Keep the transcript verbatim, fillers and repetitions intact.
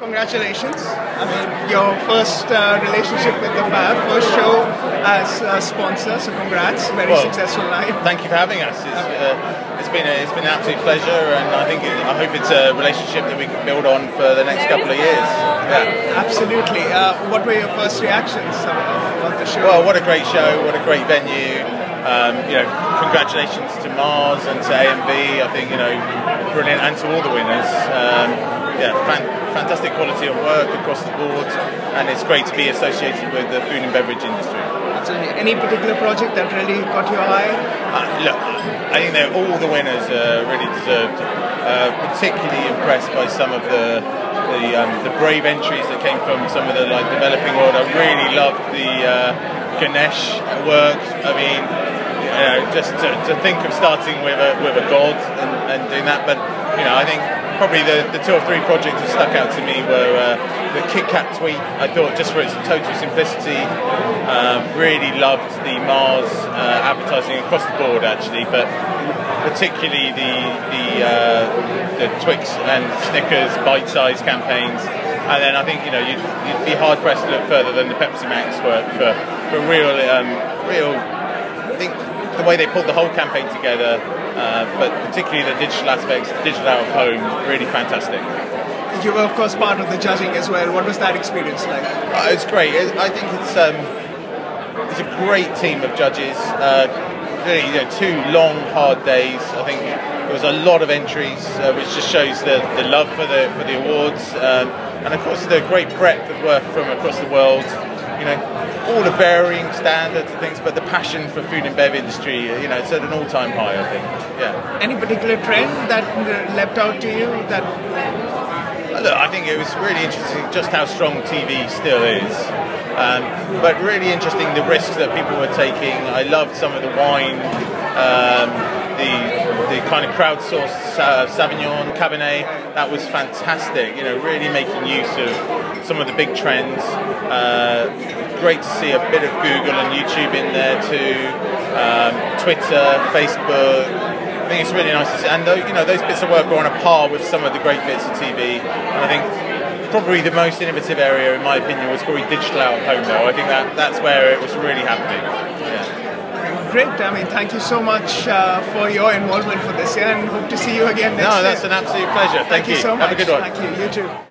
Congratulations. I mean, your first uh, relationship with the Fab, first show as a sponsor, so congrats. Very well, successful night. Thank you for having us. It's, uh, it's been a, it's been an absolute pleasure, and I think it, I hope it's a relationship that we can build on for the next couple of years. Yeah, absolutely. Uh, what were your first reactions about the show? Well, what a great show! What a great venue! Um, you know, congratulations to Mars and to A M V. I think you know, brilliant, and to all the winners. Um, yeah, fan, fantastic quality of work across the board, and it's great to be associated with the food and beverage industry. Absolutely. Any particular project that really caught your eye? Uh, look, I think that all the winners are really deserved. Uh, particularly impressed by some of the the, um, the brave entries that came from some of the like developing world. I really loved the uh, Ganesh work. I mean, you know, just to, to think of starting with a with a god and, and doing that. But you know, I think probably the, the two or three projects that stuck out to me were uh, the Kit Kat tweet. I thought just for its total simplicity, um, really loved the Mars uh, advertising across the board actually, but particularly the the, uh, the Twix and Snickers bite-sized campaigns. And then I think you know you'd, you'd be hard pressed to look further than the Pepsi Max work for for real um, real. I think the way they pulled the whole campaign together, uh, but particularly the digital aspects, digital out of home, really fantastic. You were of course part of the judging as well. What was that experience like? Uh, it's great. I think it's um, it's a great team of judges. Uh, really, you know, two long, hard days. I think there was a lot of entries, uh, which just shows the, the love for the for the awards, um, and of course the great breadth of work from across the world. You know, all the varying standards and things, but the passion for food and bev industry, you know, it's at an all-time high, I think. Yeah. Any particular trend that leapt out to you? That look, I think it was really interesting just how strong T V still is, um, but really interesting the risks that people were taking. I loved some of the wine, um, the the kind of crowdsourced uh, Sauvignon, Cabernet. That was fantastic. You know, really making use of some of the big trends. Uh, great to see a bit of Google and YouTube in there too. Um, Twitter, Facebook. I think it's really nice to see. And you know, those bits of work are on a par with some of the great bits of T V. And I think probably the most innovative area, in my opinion, was probably digital out of home. Though I think that that's where it was really happening. Yeah. Great. I mean, thank you so much uh, for your involvement for this year, and hope to see you again next year. No, that's year. an absolute pleasure. Thank, thank you. you so much. Have a good one. Thank you. You too.